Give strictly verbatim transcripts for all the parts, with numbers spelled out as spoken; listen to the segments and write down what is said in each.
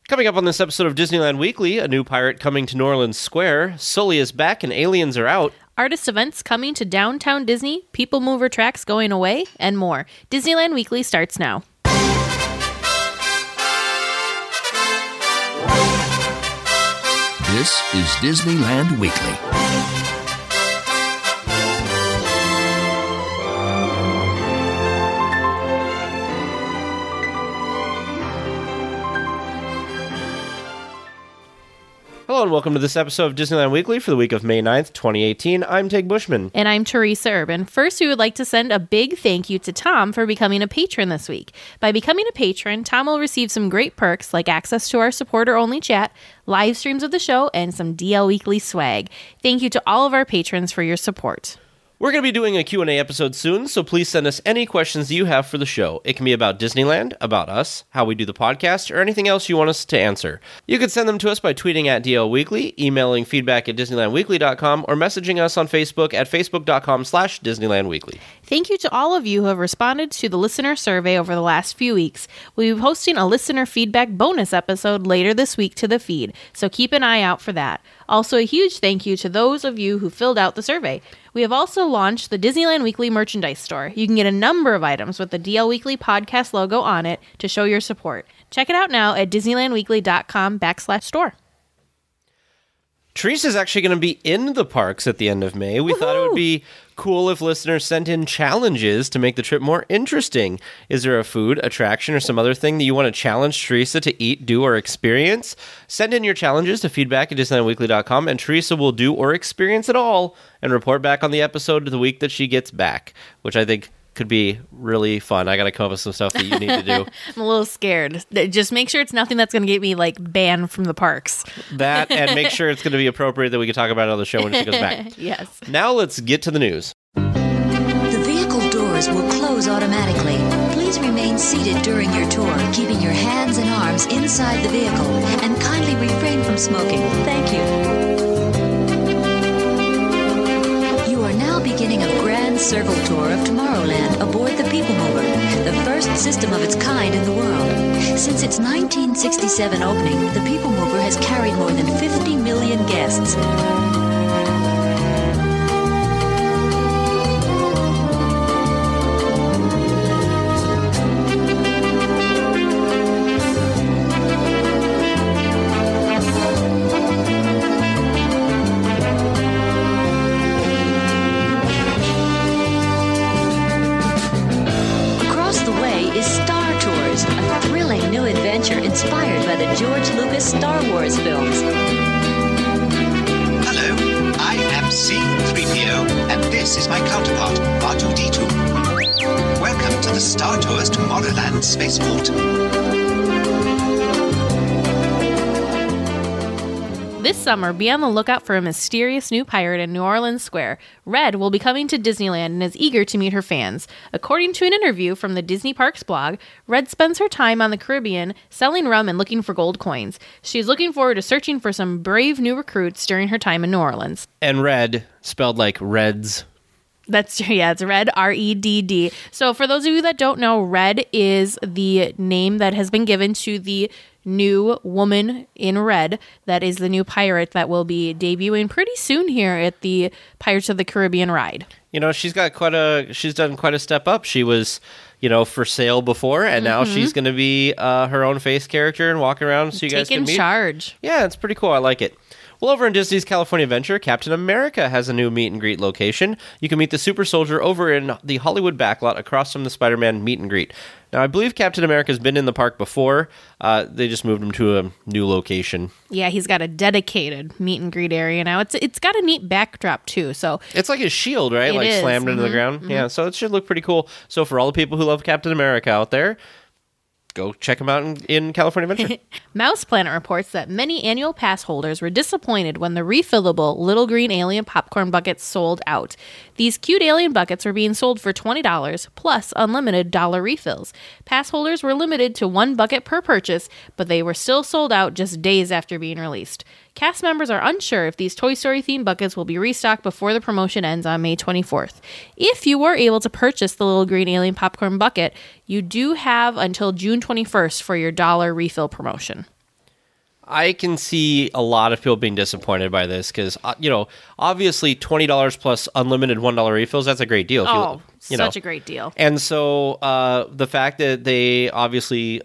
Coming up on this episode of Disneyland Weekly, a new pirate coming to New Orleans Square, Sully is back and aliens are out, artist events coming to downtown Disney, People Mover tracks going away, and more. Disneyland Weekly starts now. This is Disneyland Weekly. Hello and welcome to this episode of Disneyland Weekly for the week of May ninth, twenty eighteen. I'm Tig Bushman. And I'm Teresa Urban. First, we would like to send a big thank you to Tom for becoming a patron this week. By becoming a patron, Tom will receive some great perks like access to our supporter-only chat, live streams of the show, and some D L Weekly swag. Thank you to all of our patrons for your support. We're going to be doing a Q and A episode soon, so please send us any questions you have for the show. It can be about Disneyland, about us, how we do the podcast, or anything else you want us to answer. You can send them to us by tweeting at D L Weekly, emailing feedback at disneyland weekly dot com, or messaging us on Facebook at facebook.com slash Disneyland Weekly. Thank you to all of you who have responded to the listener survey over the last few weeks. We'll be posting a listener feedback bonus episode later this week to the feed, so keep an eye out for that. Also, a huge thank you to those of you who filled out the survey. We have also launched the Disneyland Weekly merchandise store. You can get a number of items with the D L Weekly podcast logo on it to show your support. Check it out now at disneylandweekly.com backslash store. Teresa's actually going to be in the parks at the end of May. We Woohoo! Thought it would be cool if listeners sent in challenges to make the trip more interesting. Is there a food, attraction, or some other thing that you want to challenge Teresa to eat, do, or experience? Send in your challenges to feedback at disneyland weekly dot com, and Teresa will do or experience it all and report back on the episode of the week that she gets back, which I think could be really fun. I got to come up with some stuff that you need to do. I'm a little scared. Just make sure it's nothing that's going to get me like banned from the parks. That, and make sure it's going to be appropriate that we can talk about it on the show when she goes back. Yes. Now let's get to the news. The vehicle doors will close automatically. Please remain seated during your tour, keeping your hands and arms inside the vehicle, and kindly refrain from smoking. Thank you. Beginning a grand circle tour of Tomorrowland aboard the People Mover, the first system of its kind in the world. Since its nineteen sixty-seven opening, the People Mover has carried more than fifty million guests. Inspired by the George Lucas Star Wars films. Hello, I am C three P O, and this is my counterpart, R two D two. Welcome to the Star Tours Tomorrowland Spaceport. This summer, be on the lookout for a mysterious new pirate in New Orleans Square. Red will be coming to Disneyland and is eager to meet her fans. According to an interview from the Disney Parks blog, Red spends her time on the Caribbean selling rum and looking for gold coins. She's looking forward to searching for some brave new recruits during her time in New Orleans. And Red, spelled like Reds. That's true. Yeah, it's Red, R E D D. So for those of you that don't know, Red is the name that has been given to the new woman in red that is the new pirate that will be debuting pretty soon here at the Pirates of the Caribbean ride. You know, she's got quite a, she's done quite a step up. She was, you know, for sale before, and mm-hmm. now she's going to be uh, her own face character and walk around so you Taking guys can meet. Taking charge. Yeah, it's pretty cool. I like it. Well, over in Disney's California Adventure, Captain America has a new meet and greet location. You can meet the super soldier over in the Hollywood backlot across from the Spider-Man meet and greet. Now, I believe Captain America's been in the park before. Uh, they just moved him to a new location. Yeah, he's got a dedicated meet and greet area now. It's It's got a neat backdrop, too. So it's like his shield, right? It like is. slammed mm-hmm. into the ground. Mm-hmm. Yeah, so it should look pretty cool. So for all the people who love Captain America out there, go check them out in, in California Adventure. Mouse Planet reports that many annual pass holders were disappointed when the refillable Little Green Alien popcorn buckets sold out. These cute alien buckets were being sold for twenty dollars plus unlimited dollar refills. Pass holders were limited to one bucket per purchase, but they were still sold out just days after being released. Cast members are unsure if these Toy Story-themed buckets will be restocked before the promotion ends on May twenty-fourth. If you were able to purchase the Little Green Alien popcorn bucket, you do have until June twenty-first for your dollar refill promotion. I can see a lot of people being disappointed by this because, uh, you know, obviously twenty dollars plus unlimited one dollar refills, that's a great deal. If Oh, you, you such know. a great deal. And so uh, the fact that they obviously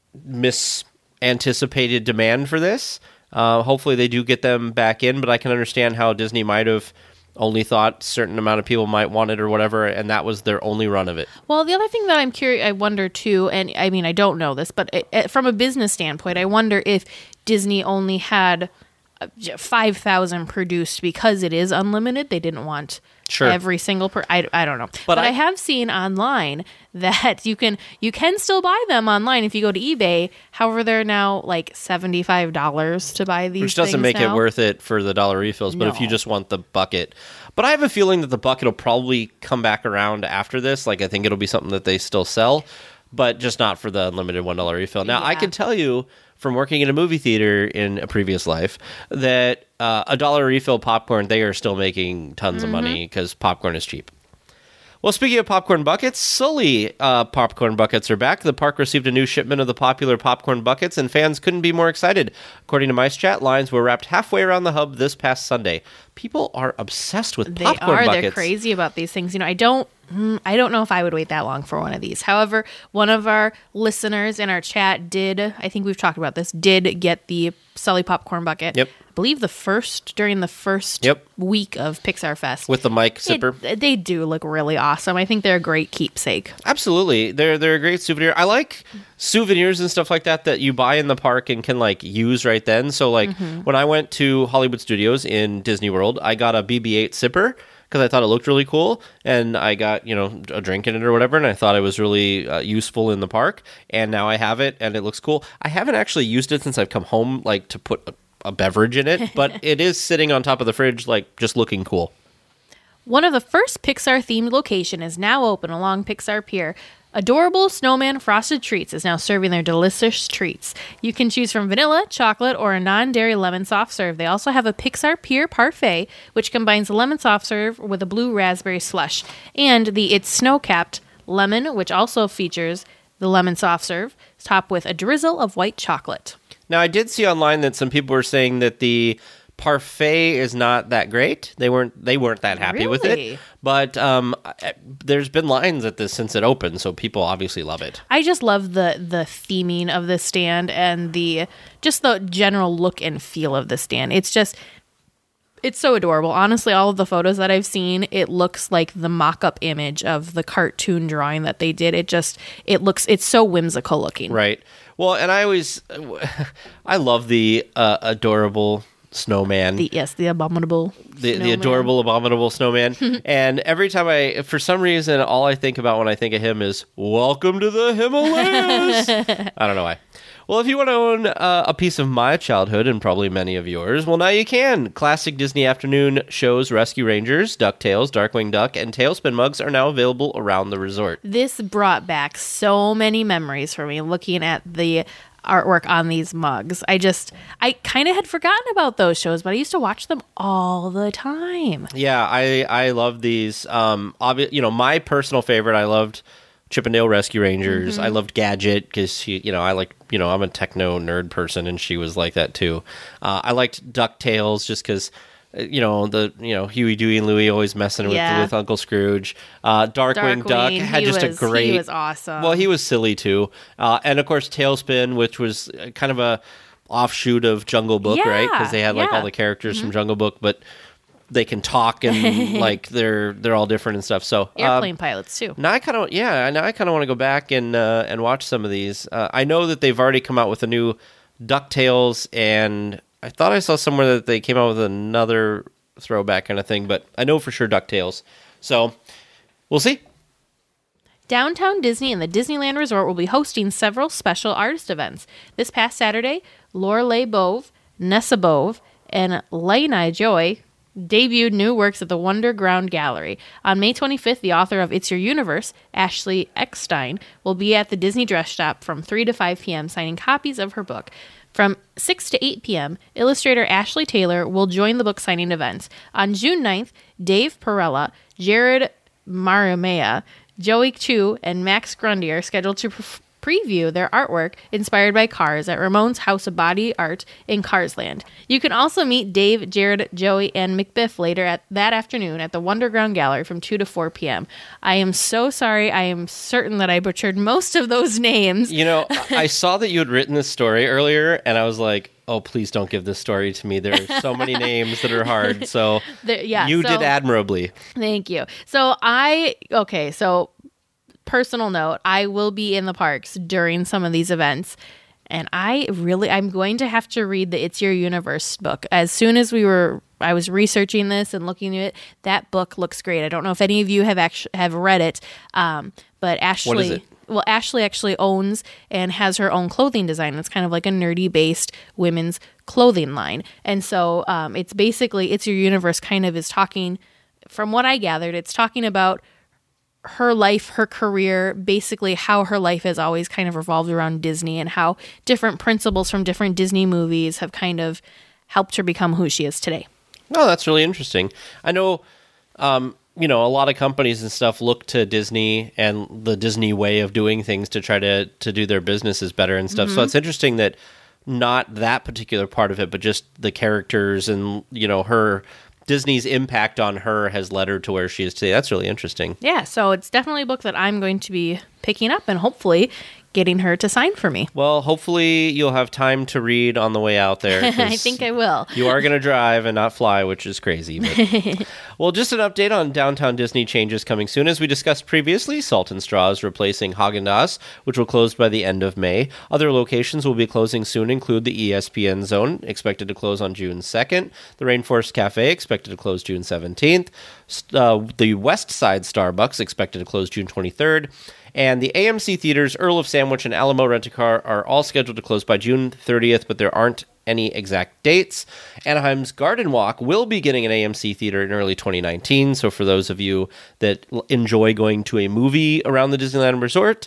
misanticipated demand for this, uh, hopefully they do get them back in, but I can understand how Disney might have only thought a certain amount of people might want it or whatever, and that was their only run of it. Well, the other thing that I'm curious, I wonder too, and I mean, I don't know this, but it, it, from a business standpoint, I wonder if Disney only had uh, five thousand produced because it is unlimited. They didn't want Sure. every single per. I, I don't know, but, But I, I- have seen online that you can you can still buy them online if you go to eBay. However, they're now like seventy-five dollars to buy these. Which doesn't things make now. it worth it for the dollar refills, but if you No. just want the bucket. But I have a feeling that the bucket will probably come back around after this. Like, I think it'll be something that they still sell, but just not for the unlimited one dollar refill. Now, I Yeah. can tell you from working in a movie theater in a previous life that uh, a dollar refill popcorn, they are still making tons of money because popcorn is cheap. Well, speaking of popcorn buckets, Sully uh, popcorn buckets are back. The park received a new shipment of the popular popcorn buckets, and fans couldn't be more excited. According to Mice Chat, lines were wrapped halfway around the hub this past Sunday. People are obsessed with They popcorn are. buckets. They're crazy about these things. You know, I don't. mm, I don't know if I would wait that long for one of these. However, one of our listeners in our chat did. I think we've talked about this. Did get the Sully popcorn bucket. Yep. I believe the first during the first Yep. week of Pixar Fest. With the mic It- zipper. they do look really awesome. I think they're a great keepsake. Absolutely. They're they're a great souvenir. I like souvenirs and stuff like that that you buy in the park and can like use right then. So like Mm-hmm. when I went to Hollywood Studios in Disney World, I got a B B eight sipper because I thought it looked really cool, and I got, you know, a drink in it or whatever, and I thought it was really uh, useful in the park, and now I have it and it looks cool. I haven't actually used it since I've come home like to put a, a beverage in it, but it is sitting on top of the fridge like just looking cool. One of the first Pixar-themed location is now open along Pixar Pier. Adorable Snowman Frosted Treats is now serving their delicious treats. You can choose from vanilla, chocolate, or a non-dairy lemon soft serve. They also have a Pixar Pier Parfait, which combines the lemon soft serve with a blue raspberry slush, and the It's Snow-Capped Lemon, which also features the lemon soft serve, topped with a drizzle of white chocolate. Now, I did see online that some people were saying that the parfait is not that great. They weren't they weren't that happy with Really? it. But um, I- there's been lines at this since it opened, so people obviously love it. I just love the the theming of the stand and the just the general look and feel of the stand. It's just it's so adorable. Honestly, all of the photos that I've seen, it looks like the mock-up image of the cartoon drawing that they did. It just it looks it's so whimsical looking. Right. Well, and I always I love the uh, adorable snowman. The yes, the abominable the, the snowman. adorable, abominable snowman. And every time I, for some reason, all I think about when I think of him is, welcome to the Himalayas. I don't know why. Well, if you want to own uh, a piece of my childhood and probably many of yours, well, now you can. Classic Disney afternoon shows Rescue Rangers, DuckTales, Darkwing Duck, and Tailspin mugs are now available around the resort. This brought back so many memories for me looking at the artwork on these mugs. I just, I kind of had forgotten about those shows, but I used to watch them all the time. Yeah, I I love these. Um, obvi- you know, my personal favorite, I loved Chippendale Rescue Rangers. I loved Gadget because she, you know, I like, you know, I'm a techno nerd person, and she was like that too. Uh, I liked DuckTales just because, you know, the you know Huey, Dewey, and Louie always messing with, Yeah. with Uncle Scrooge. Uh, Darkwing, Darkwing, Duck had he just was- a great. he was awesome. Well, he was silly too, uh, and of course Tailspin, which was kind of a offshoot of Jungle Book, Yeah, right? Because they had like yeah. all the characters from Jungle Book, but they can talk and like they're they're all different and stuff. So um, Airplane pilots too. now I kind of yeah now I kind of want to go back and uh, and watch some of these. Uh, I know that they've already come out with a new DuckTales, and I thought I saw somewhere that they came out with another throwback kind of thing, but I know for sure DuckTales. So we'll see. Downtown Disney and the Disneyland Resort will be hosting several special artist events. This past Saturday, Lorelei Bove, Nessa Bove, and Lainai Joy debuted new works at the Wonderground Gallery. On May twenty-fifth, the author of It's Your Universe, Ashley Eckstein, will be at the Disney Dress Shop from three to five p.m. signing copies of her book. From six to eight p.m., illustrator Ashley Taylor will join the book signing events. On June ninth, Dave Perella, Jared Maramea, Joey Chu, and Max Grundy are scheduled to perf- preview their artwork inspired by Cars at Ramon's House of Body Art in Carsland. You can also meet Dave, Jared, Joey, and McBiff later at that afternoon at the Wonderground Gallery from two to four p.m. I am so sorry. I am certain that I butchered most of those names. You know, I saw that you had written this story earlier, and I was like, oh, please don't give this story to me. There are so many names that are hard. So There, yeah, you so- did admirably. Thank you. So I, okay, so personal note, I will be in the parks during some of these events. And I really, I'm going to have to read the It's Your Universe book. As soon as we were, I was researching this and looking at it, that book looks great. I don't know if any of you have actually have read it, um, but Ashley, What is it? well, Ashley actually owns and has her own clothing design. It's kind of like a nerdy based women's clothing line. And so um, it's basically, It's Your Universe kind of is talking, from what I gathered, it's talking about her life, her career, basically how her life has always kind of revolved around Disney and how different principles from different Disney movies have kind of helped her become who she is today. Oh, that's really interesting. I know, um, you know, a lot of companies and stuff look to Disney and the Disney way of doing things to try to, to do their businesses better and stuff. Mm-hmm. So it's interesting that not that particular part of it, but just the characters and, you know, her... Disney's impact on her has led her to where she is today. That's really interesting. Yeah, so it's definitely a book that I'm going to be picking up and hopefully getting her to sign for me. Well, hopefully you'll have time to read on the way out there. I think I will. You are going to drive and not fly, which is crazy. But... well, just an update on Downtown Disney changes coming soon. As we discussed previously, Salt and Straw is replacing Haagen-Dazs, which will close by the end of May. Other locations will be closing soon include the E S P N Zone, expected to close on June second. The Rainforest Cafe, expected to close June seventeenth. Uh, the West Side Starbucks, expected to close June twenty-third. And the A M C Theaters, Earl of Sandwich, and Alamo Rent-A-Car are all scheduled to close by June thirtieth, but there aren't any exact dates. Anaheim's Garden Walk will be getting an A M C theater in early twenty nineteen, so for those of you that enjoy going to a movie around the Disneyland Resort,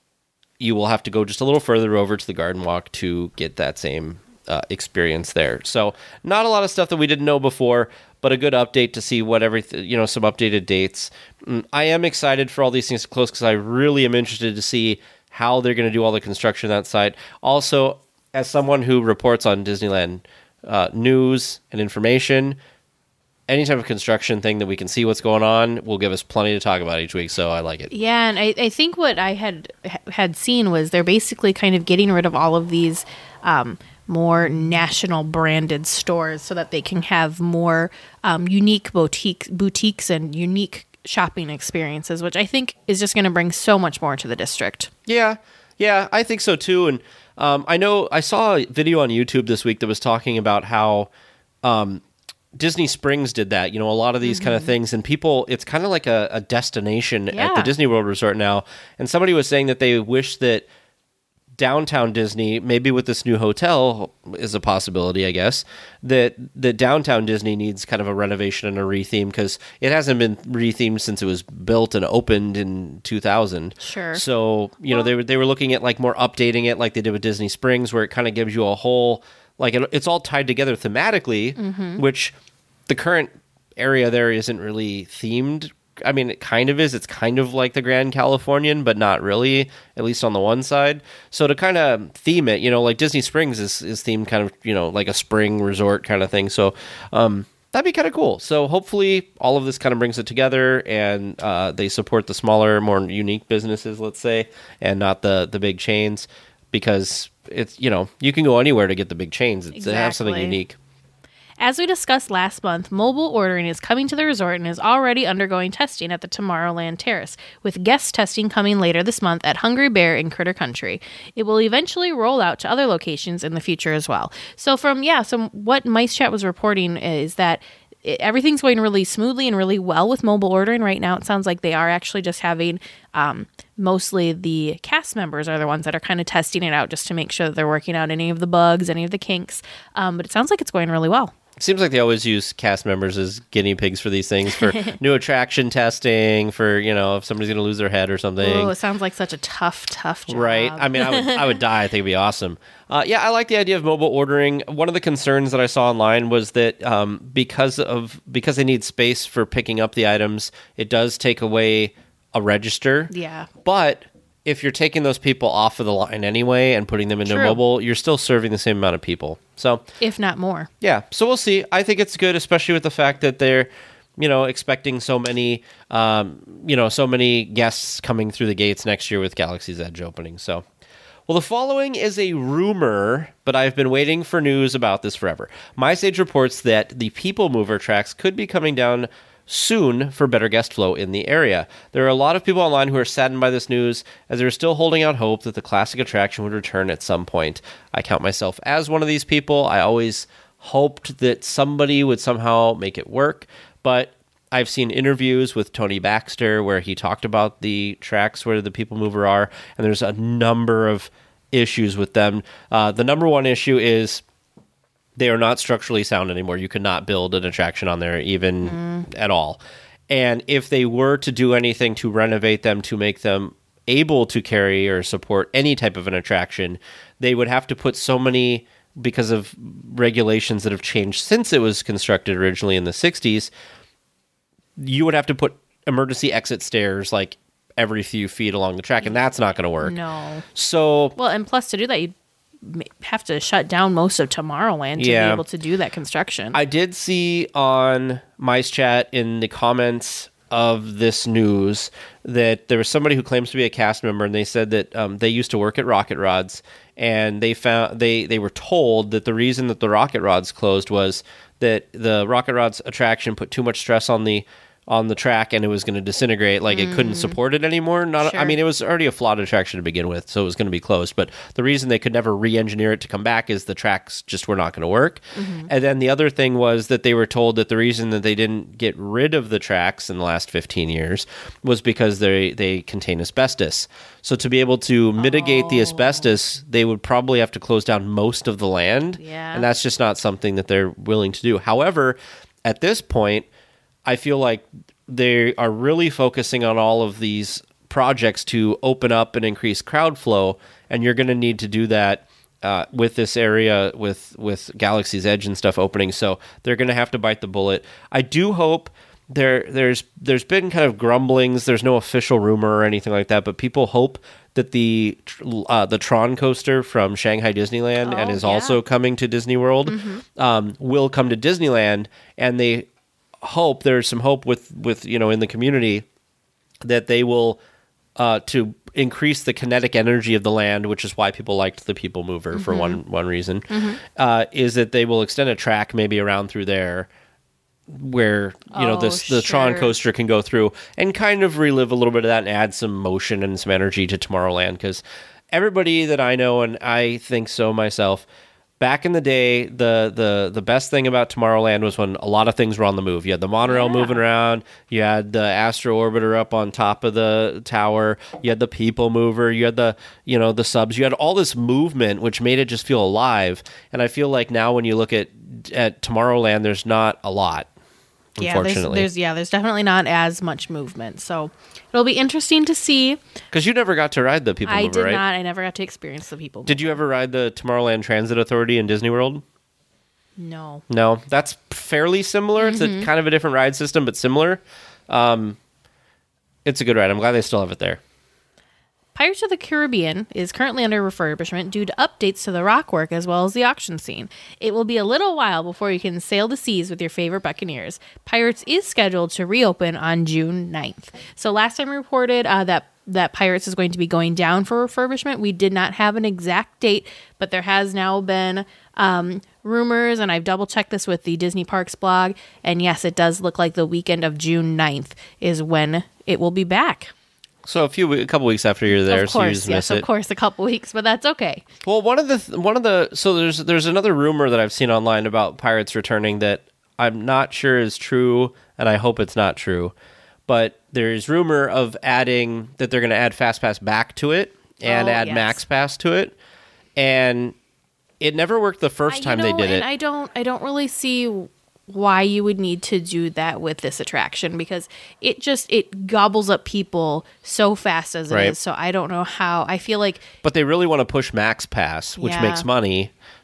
you will have to go just a little further over to the Garden Walk to get that same uh, experience there. So not a lot of stuff that we didn't know before, but a good update to see what everything, you know, some updated dates. I am excited for all these things to close because I really am interested to see how they're going to do all the construction on that site. Also, as someone who reports on Disneyland uh, news and information, any type of construction thing that we can see what's going on will give us plenty to talk about each week, so I like it. Yeah, and I, I think what I had had seen was they're basically kind of getting rid of all of these um, more national branded stores so that they can have more um, unique boutique, boutiques and unique shopping experiences, which I think is just going to bring so much more to the district. Yeah, yeah, I think so too. And um, I know I saw a video on YouTube this week that was talking about how um, Disney Springs did that. You know, a lot of these mm-hmm. kind of things, and people, it's kind of like a, a destination yeah. at the Disney World Resort now. And somebody was saying that they wish that downtown Disney, maybe with this new hotel is a possibility, I guess, that that downtown Disney needs kind of a renovation and a retheme because it hasn't been rethemed since it was built and opened in two thousand. Sure. So, you know, well, they were, they were looking at like more updating it like they did with Disney Springs, where it kind of gives you a whole, like it, it's all tied together thematically, mm-hmm. which the current area there isn't really themed. I mean, it kind of is. It's kind of like the Grand Californian, but not really, at least on the one side. So to kind of theme it, you know, like Disney Springs is, is themed kind of, you know, like a spring resort kind of thing. So um, that'd be kind of cool. So hopefully all of this kind of brings it together and uh, they support the smaller, more unique businesses, let's say, and not the, the big chains because it's, you know, you can go anywhere to get the big chains. It's, exactly. They have something unique. As we discussed last month, mobile ordering is coming to the resort and is already undergoing testing at the Tomorrowland Terrace, with guest testing coming later this month at Hungry Bear in Critter Country. It will eventually roll out to other locations in the future as well. So from, yeah, so what Mice Chat was reporting is that it, everything's going really smoothly and really well with mobile ordering right now. It sounds like they are actually just having um, mostly the cast members are the ones that are kind of testing it out just to make sure that they're working out any of the bugs, any of the kinks. Um, but it sounds like it's going really well. It seems like they always use cast members as guinea pigs for these things, for new attraction testing, for, you know, if somebody's going to lose their head or something. Oh, it sounds like such a tough, tough job. Right. I mean, I would I would die. I think it'd be awesome. Uh, yeah, I like the idea of mobile ordering. One of the concerns that I saw online was that um, because of because they need space for picking up the items, it does take away a register. Yeah. But if you're taking those people off of the line anyway and putting them into True. mobile, you're still serving the same amount of people. So, if not more. yeah, so we'll see. I think it's good, especially with the fact that they're, you know, expecting so many, um, you know, so many guests coming through the gates next year with Galaxy's Edge opening. So, well, the following is a rumor, but I've been waiting for news about this forever. MyStage reports that the People Mover tracks could be coming down soon for better guest flow in the area. There are a lot of people online who are saddened by this news, as they're still holding out hope that the classic attraction would return at some point. I count myself as one of these people. I always hoped that somebody would somehow make it work, but I've seen interviews with Tony Baxter where he talked about the tracks where the People Mover are, and there's a number of issues with them. Uh, the number one issue is they are not structurally sound anymore. You cannot build an attraction on there even mm. at all. And if they were to do anything to renovate them to make them able to carry or support any type of an attraction, they would have to put so many, because of regulations that have changed since it was constructed originally in the sixties, you would have to put emergency exit stairs like every few feet along the track, and that's not going to work. No. So, well, and plus to do that, you'd have to shut down most of Tomorrowland to yeah. be able to do that construction. I did see on Mice Chat in the comments of this news that there was somebody who claims to be a cast member, and they said that um, they used to work at Rocket Rods, and they found they they were told that the reason that the Rocket Rods closed was that the Rocket Rods attraction put too much stress on the on the track, and it was going to disintegrate. Like, mm. it couldn't support it anymore. Not, sure. I mean, it was already a flawed attraction to begin with, so it was going to be closed. But the reason they could never re-engineer it to come back is the tracks just were not going to work. Mm-hmm. And then the other thing was that they were told that the reason that they didn't get rid of the tracks in the last fifteen years was because they they contain asbestos. So to be able to mitigate oh. the asbestos, they would probably have to close down most of the land. Yeah. And that's just not something that they're willing to do. However, at this point, I feel like they are really focusing on all of these projects to open up and increase crowd flow, and you're going to need to do that uh, with this area, with, with Galaxy's Edge and stuff opening, so they're going to have to bite the bullet. I do hope there there's there's been kind of grumblings, there's no official rumor or anything like that, but people hope that the uh, the Tron coaster from Shanghai Disneyland oh, and is yeah. also coming to Disney World mm-hmm. um, will come to Disneyland, and they hope there's some hope with, with you know in the community that they will uh, to increase the kinetic energy of the land, which is why people liked the People Mover mm-hmm. for one one reason, mm-hmm. uh, is that they will extend a track maybe around through there where you oh, know this the sure. Tron coaster can go through and kind of relive a little bit of that and add some motion and some energy to Tomorrowland, because everybody that I know, and I think so myself, back in the day, the, the the best thing about Tomorrowland was when a lot of things were on the move. You had the monorail yeah. moving around, you had the Astro Orbiter up on top of the tower, you had the People Mover, you had the you know the subs, you had all this movement, which made it just feel alive. And I feel like now when you look at at Tomorrowland, there's not a lot. Yeah, there's, there's yeah, there's definitely not as much movement. So it'll be interesting to see. Because you never got to ride the People I Mover, did right? not. I never got to experience the People Mover. Did you ever ride the Tomorrowland Transit Authority in Disney World? No. No, that's fairly similar. Mm-hmm. It's a kind of a different ride system, but similar. Um, it's a good ride. I'm glad they still have it there. Pirates of the Caribbean is currently under refurbishment due to updates to the rockwork as well as the auction scene. It will be a little while before you can sail the seas with your favorite Buccaneers. Pirates is scheduled to reopen on June ninth. So last time we reported uh, that that Pirates is going to be going down for refurbishment. We did not have an exact date, but there has now been um, rumors, and I've double-checked this with the Disney Parks blog, and yes, it does look like the weekend of June ninth is when it will be back. So a few, a couple weeks after you're there, of course, so you just yes, miss it. of course, a couple weeks, but that's okay. Well, one of the th- one of the so there's there's another rumor that I've seen online about Pirates returning that I'm not sure is true, and I hope it's not true. But there's rumor of adding that they're going to add FastPass back to it and oh, add yes. MaxPass to it, and it never worked the first I, time know, they did and it. I don't, I don't really see why you would need to do that with this attraction, because it just it gobbles up people so fast as it right. is. So I don't know how. I feel like, but they really want to push MaxPass, which yeah. makes money.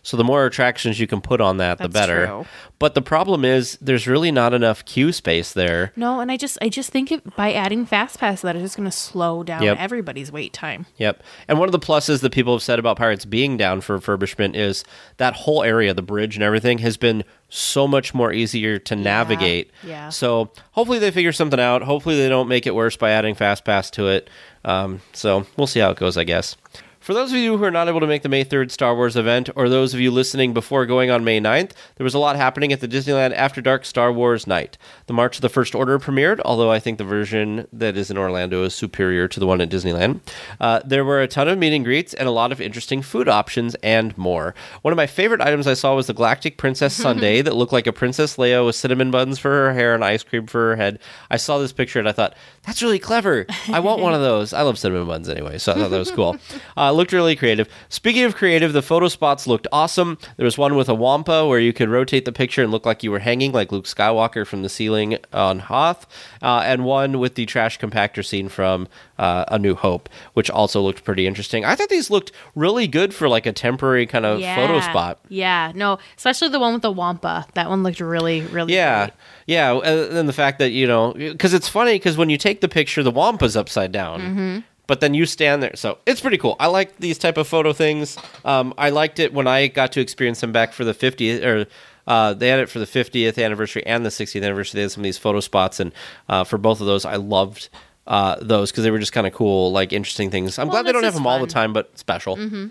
So the more attractions you can put on that, the That's better. true. But the problem is there's really not enough queue space there. No, and I just I just think it, by adding Fast Pass that it's just going to slow down Yep. everybody's wait time. Yep. And one of the pluses that people have said about Pirates being down for refurbishment is that whole area, the bridge and everything, has been so much more easier to navigate. yeah. So hopefully they figure something out. Hopefully they don't make it worse by adding Fast Pass to it. Um, so we'll see how it goes, I guess. For those of you who are not able to make the May third Star Wars event, or those of you listening before going on May ninth, there was a lot happening at the Disneyland After Dark Star Wars Night. The March of the First Order premiered, although I think the version that is in Orlando is superior to the one at Disneyland. Uh, there were a ton of meet and greets and a lot of interesting food options and more. One of my favorite items I saw was the Galactic Princess Sundae that looked like a Princess Leia with cinnamon buns for her hair and ice cream for her head. I saw this picture and I thought, that's really clever. I want one of those. I love cinnamon buns anyway, so I thought that was cool. Uh, it looked really creative. Speaking of creative, the photo spots looked awesome. There was one with a Wampa where you could rotate the picture and look like you were hanging like Luke Skywalker from the ceiling on Hoth, uh, and one with the trash compactor scene from uh, A New Hope, which also looked pretty interesting. I thought these looked really good for like a temporary kind of Yeah. photo spot. Yeah, no, especially the one with the Wampa. That one looked really, really Yeah, great. yeah, and then the fact that, you know, because it's funny because when you take the picture, the Wampa's upside down. Mm-hmm. But then you stand there. So it's pretty cool. I like these type of photo things. Um, I liked it when I got to experience them back for the fiftieth, or uh, they had it for the fiftieth anniversary and the sixtieth anniversary. They had some of these photo spots. And uh, for both of those, I loved uh, those because they were just kind of cool, like interesting things. I'm Well, glad they this don't have is them all the fun. time, but special. Mm-hmm.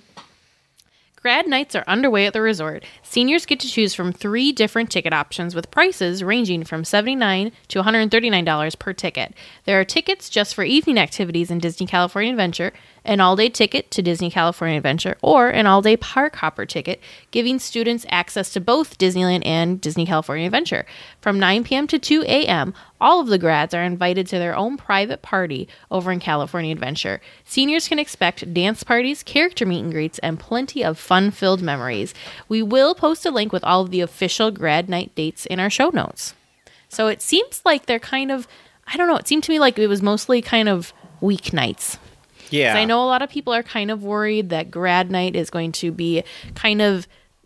Grad nights are underway at the resort. Seniors get to choose from three different ticket options with prices ranging from seventy-nine dollars to one hundred thirty-nine dollars per ticket. There are tickets just for evening activities in Disney California Adventure, an all-day ticket to Disney California Adventure, or an all-day park hopper ticket, giving students access to both Disneyland and Disney California Adventure. From nine p.m. to two a.m., all of the grads are invited to their own private party over in California Adventure. Seniors can expect dance parties, character meet and greets, and plenty of fun-filled memories. We will post a link with all of the official grad night dates in our show notes. So it seems like they're kind of, I don't know, it seemed to me like it was mostly kind of weeknights. Yeah. 'Cause I know a lot of people are kind of worried that grad night is going to be kind of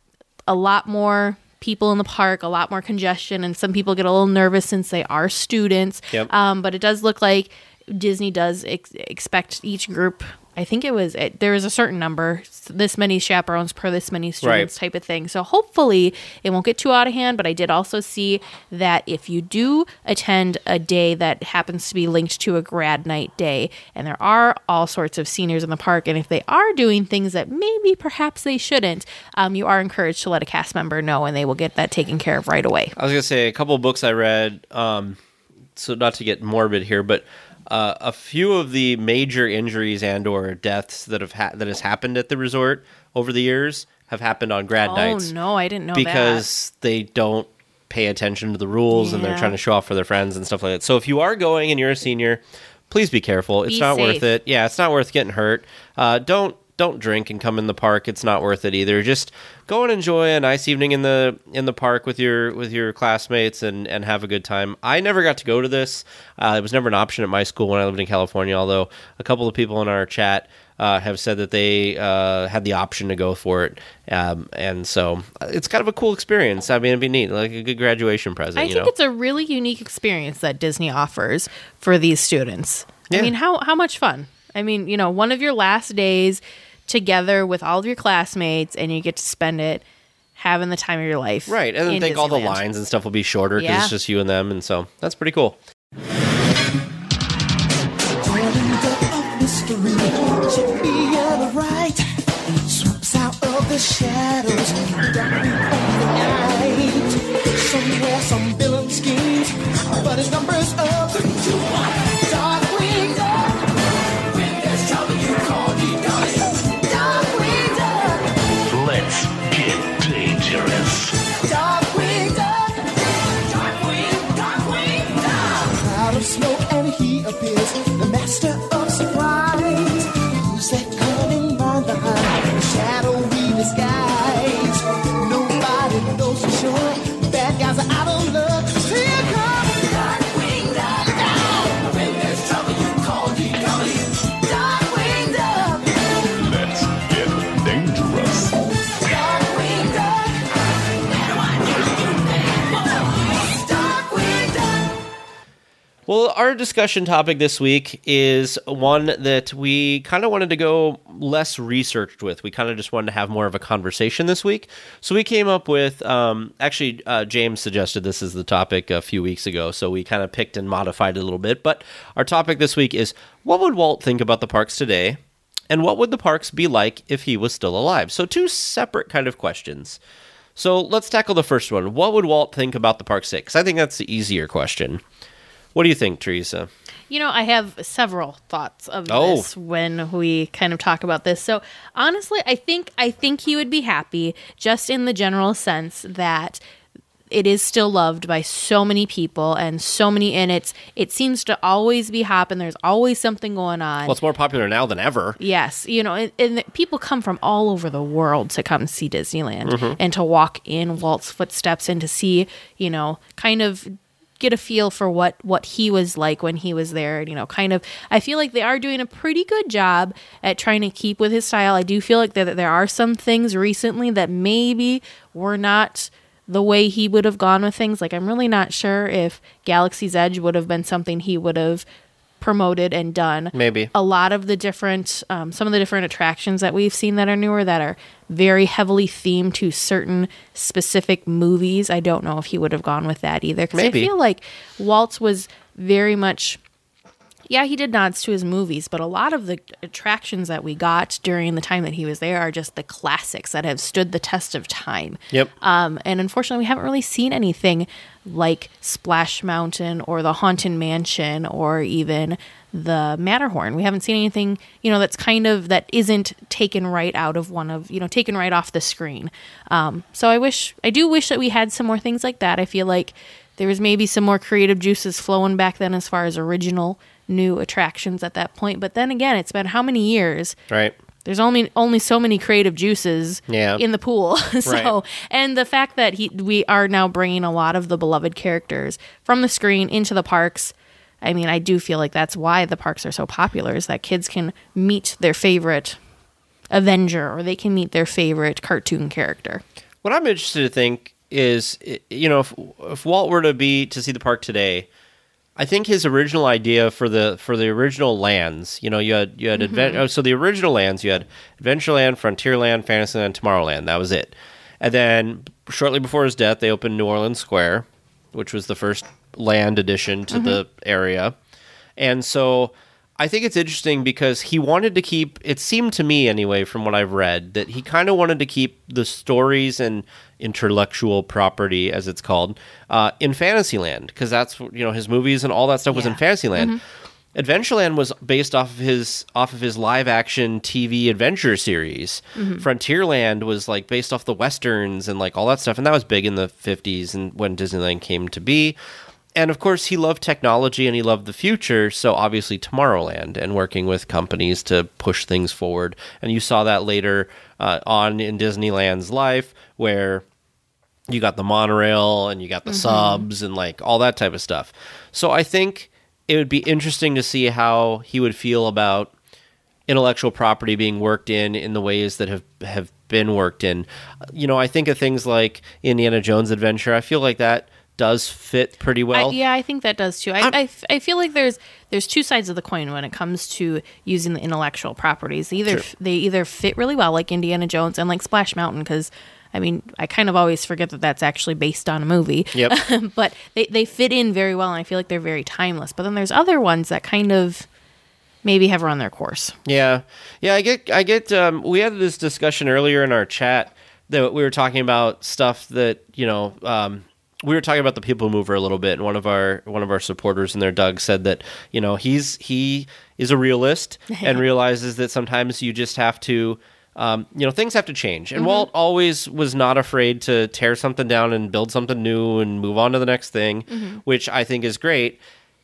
a lot more people in the park, a lot more congestion, and some people get a little nervous since they are students. Yep. Um, but it does look like Disney does ex- expect each group. I think it was it, there was a certain number, this many chaperones per this many students, Right. type of thing. So hopefully it won't get too out of hand. But I did also see that if you do attend a day that happens to be linked to a grad night day, and there are all sorts of seniors in the park, and if they are doing things that maybe perhaps they shouldn't, um, you are encouraged to let a cast member know, and they will get that taken care of right away. I was going to say a couple of books I read, um, so not to get morbid here, but uh, a few of the major injuries and or deaths that have ha- that has happened at the resort over the years have happened on grad Oh nights no, I didn't know because they don't pay attention to the rules and they're Yeah. trying to show off for their friends and stuff like that. So if you are going and you're a senior, please be careful. It's Be not safe. worth it. Yeah, it's not worth getting hurt. Uh, don't don't drink and come in the park. It's not worth it either. Just go and enjoy a nice evening in the in the park with your with your classmates and, and have a good time. I never got to go to this. Uh, it was never an option at my school when I lived in California, although a couple of people in our chat uh, have said that they uh, had the option to go for it. Um, and so it's kind of a cool experience. I mean, it'd be neat, like a good graduation present. I you think know? it's a really unique experience that Disney offers for these students. Yeah. I mean, how how much fun? I mean, you know, one of your last days together with all of your classmates, and you get to spend it having the time of your life. Right, and then in think all the Disneyland. lines and stuff will be shorter because Yeah. it's just you and them, and so that's pretty cool. Mystery, should be on the right. Swoops out of the shadows, darkly of the night. Somewhere, some villain schemes, but his number's up. Three, two, one. Darkwing Duck. When there's trouble, you call me Darkwing Duck. Let's get dangerous. Darkwing Duck. Darkwing, Darkwing Duck. Cloud of smoke and he appears, the master of surprise. Who's that cunning mind behind the shadowy disguise? Nobody knows for sure. Bad guys are out of luck. Here comes Darkwing Duck. Down. When there's trouble, you call me Darkwing Duck. Let's get dangerous. Darkwing Well, our discussion topic this week is one that we kind of wanted to go less researched with. We kind of just wanted to have more of a conversation this week. So we came up with, um, actually, uh, James suggested this as the topic a few weeks ago, so we kind of picked and modified it a little bit. But our topic this week is, what would Walt think about the parks today? And what would the parks be like if he was still alive? So two separate kind of questions. So let's tackle the first one. What would Walt think about the parks today? Because I think that's the easier question. What do you think, Teresa? You know, I have several thoughts of Oh. this when we kind of talk about this. So honestly, I think I think he would be happy, just in the general sense that it is still loved by so many people and so many, and it's it seems to always be hopping. There's always something going on. Well, it's more popular now than ever. Yes, you know, and, and people come from all over the world to come see Disneyland Mm-hmm. and to walk in Walt's footsteps and to see, you know, kind of get a feel for what what he was like when he was there. You know, kind of, I feel like they are doing a pretty good job at trying to keep with his style. I do feel like there, there are some things recently that maybe were not the way he would have gone with things. Like, I'm really not sure if Galaxy's Edge would have been something he would have promoted and done. Maybe. A lot of the different, um, some of the different attractions that we've seen that are newer that are very heavily themed to certain specific movies, I don't know if he would have gone with that either. Because I Maybe. feel like Waltz was very much, yeah, he did nods to his movies, but a lot of the attractions that we got during the time that he was there are just the classics that have stood the test of time. Yep. Um, and unfortunately, we haven't really seen anything like Splash Mountain or the Haunted Mansion or even the Matterhorn. We haven't seen anything, you know, that's kind of, that isn't taken right out of one of, you know, taken right off the screen. Um, so I wish, I do wish that we had some more things like that. I feel like there was maybe some more creative juices flowing back then as far as original new attractions at that point. But then again, it's been how many years? Right. There's only only so many creative juices Yeah. in the pool. so, Right. and the fact that he we are now bringing a lot of the beloved characters from the screen into the parks. I mean, I do feel like that's why the parks are so popular, is that kids can meet their favorite Avenger or they can meet their favorite cartoon character. What I'm interested to think is, i- you know, if, if Walt were to be to see the park today, I think his original idea for the for the original lands, you know, you had you had advent- oh, so the original lands, you had Adventureland, Frontierland, Fantasyland, Tomorrowland. That was it. And then shortly before his death, they opened New Orleans Square, which was the first land addition to the area. And so I think it's interesting because he wanted to keep, it seemed to me anyway, from what I've read, that he kind of wanted to keep the stories and intellectual property, as it's called, uh, in Fantasyland, because that's, you know, his movies and all that stuff was in Yeah. Fantasyland. Adventureland was based off of his off of his live action T V adventure series. Frontierland was like based off the westerns and like all that stuff, and that was big in the fifties and when Disneyland came to be. And of course, he loved technology and he loved the future, so obviously Tomorrowland and working with companies to push things forward. And you saw that later uh, on in Disneyland's life, where you got the monorail and you got the subs and like all that type of stuff. So I think it would be interesting to see how he would feel about intellectual property being worked in in the ways that have have been worked in. You know, I think of things like Indiana Jones Adventure. I feel like that does fit pretty well. I, yeah, I think that does too. I, I, f- I feel like there's there's two sides of the coin when it comes to using the intellectual properties. They either Sure. they either fit really well, like Indiana Jones and like Splash Mountain, because I mean I kind of always forget that that's actually based on a movie. Yep. but they they fit in very well, and I feel like they're very timeless. But then there's other ones that kind of maybe have run their course. Yeah, yeah. I get, I get. Um, we had this discussion earlier in our chat that we were talking about stuff that you know. Um, we were talking about the People Mover a little bit, and one of our one of our supporters in there, Doug, said that you know he's he is a realist and realizes that sometimes you just have to. Um, you know, things have to change. And Walt always was not afraid to tear something down and build something new and move on to the next thing, which I think is great.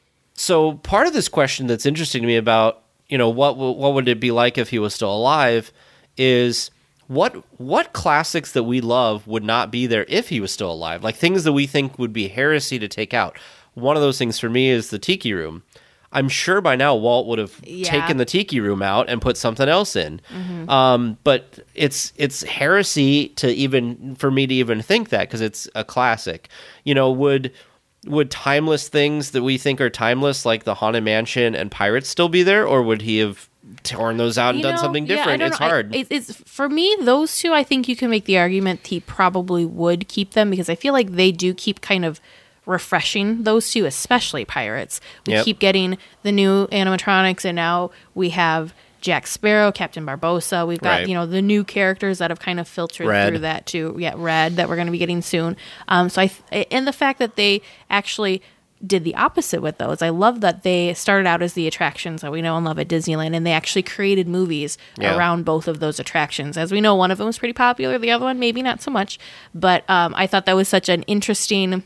So part of this question that's interesting to me about, you know, what w- what would it be like if he was still alive is what what classics that we love would not be there if he was still alive? Like things that we think would be heresy to take out. One of those things for me is the Tiki Room. I'm sure by now Walt would have Yeah. taken the Tiki Room out and put something else in. Um, but it's it's heresy to even for me to even think that because it's a classic. You know, would would timeless things that we think are timeless, like the Haunted Mansion and Pirates, still be there, or would he have torn those out and You done know, something yeah, I different? don't It's know. I- hard. it- it's for me, those two. I think you can make the argument he probably would keep them because I feel like they do keep kind of refreshing those two, especially Pirates. We Yep. keep getting the new animatronics, and now we have Jack Sparrow, Captain Barbossa. We've got Right. you know the new characters that have kind of filtered Red. through that too. Yeah, Red that we're going to be getting soon. Um, so I th- and the fact that they actually did the opposite with those. I love that they started out as the attractions that we know and love at Disneyland, and they actually created movies Yeah. around both of those attractions. As we know, one of them was pretty popular, the other one maybe not so much. But um, I thought that was such an interesting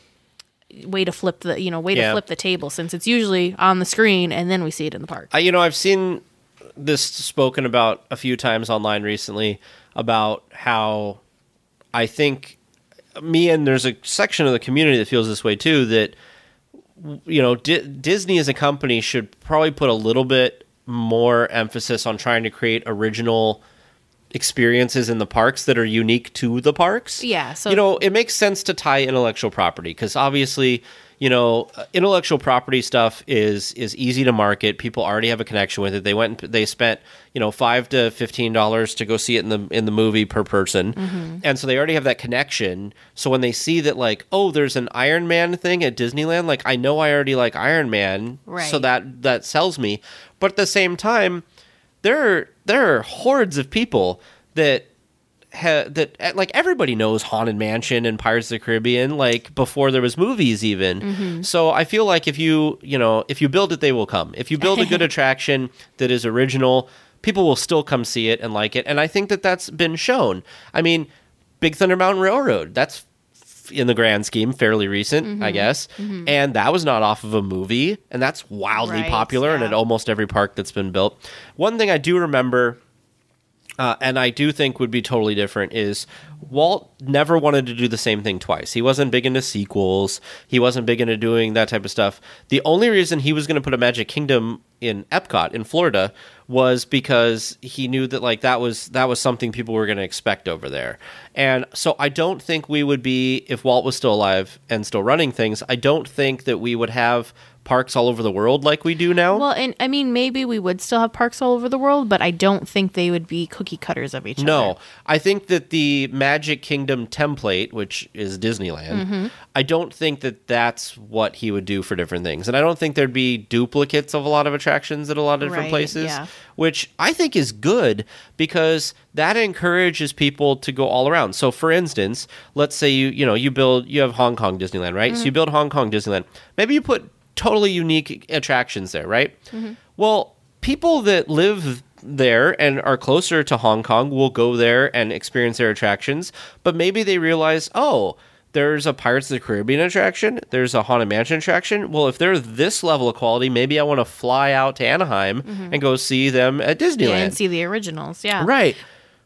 way to flip the you know way Yeah. to flip the table, since it's usually on the screen and then we see it in the park. I, you know, I've seen this spoken about a few times online recently about how I think me and there's a section of the community that feels this way too, that, you know, D- Disney as a company should probably put a little bit more emphasis on trying to create original experiences in the parks that are unique to the parks. Yeah, so- you know, it makes sense to tie intellectual property because obviously, you know, uh, intellectual property stuff is is easy to market. People already have a connection with it. They went and they spent, you know, five to fifteen dollars to go see it in the in the movie per person, Mm-hmm. and so they already have that connection. So when they see that, like, oh, there's an Iron Man thing at Disneyland, like, I know I already like Iron Man, so Right. that that sells me. But at the same time, there are there are hordes of people that ha- that uh, like everybody knows Haunted Mansion and Pirates of the Caribbean, like before there was movies even. Mm-hmm. So I feel like if you you know if you build it, they will come. If you build a good attraction that is original, people will still come see it and like it. And I think that that's been shown. I mean, Big Thunder Mountain Railroad, that's f- in the grand scheme fairly recent, Mm-hmm. I guess. And that was not off of a movie, and that's wildly Right, popular and yeah. at almost every park that's been built. One thing I do remember, uh, and I do think would be totally different, is Walt never wanted to do the same thing twice. He wasn't big into sequels. He wasn't big into doing that type of stuff. The only reason he was going to put a Magic Kingdom in Epcot in Florida was because he knew that like that was that was something people were going to expect over there. And so I don't think we would be, if Walt was still alive and still running things, I don't think that we would have parks all over the world like we do now. Well, and I mean, maybe we would still have parks all over the world, but I don't think they would be cookie cutters of each No, other. I think that the Magic Kingdom template, which is Disneyland, Mm-hmm. I don't think that that's what he would do for different things. And I don't think there'd be duplicates of a lot of attractions at a lot of different Right, places, yeah. which I think is good because that encourages people to go all around. So for instance, let's say you, you know, you build, you have Hong Kong Disneyland, right? Mm-hmm. So you build Hong Kong Disneyland. Maybe you put totally unique attractions there, right? Mm-hmm. Well, people that live there and are closer to Hong Kong will go there and experience their attractions, but maybe they realize, oh, there's a Pirates of the Caribbean attraction, there's a Haunted Mansion attraction. Well, if they're this level of quality, maybe I want to fly out to Anaheim and go see them at Disneyland. Mm-hmm. Yeah, and see the originals. Yeah. Right.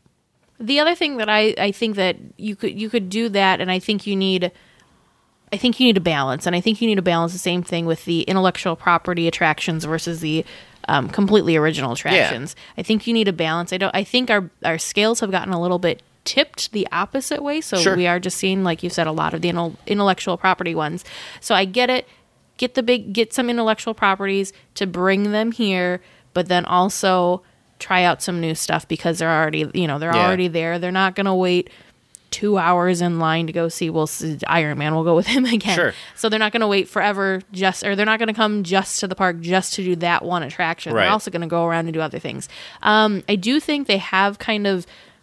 The other thing that I, I think that you could you could do that, and I think you need I think you need a balance, and I think you need to balance the same thing with the intellectual property attractions versus the um, completely original attractions. I think you need a balance. I don't. I think our our scales have gotten a little bit tipped the opposite way, so Sure. we are just seeing, like you said, a lot of the intel- intellectual property ones. So I get it. Get the big, get some intellectual properties to bring them here, but then also try out some new stuff because they're already, you know, they're Yeah. already there. They're not going to wait two hours in line to go see, well, see Iron Man, we'll go with him again. Sure. So they're not going to wait forever just, or they're not going to come just to the park just to do that one attraction. Right. They're also going to go around and do other things. Um, I do think they have kind of,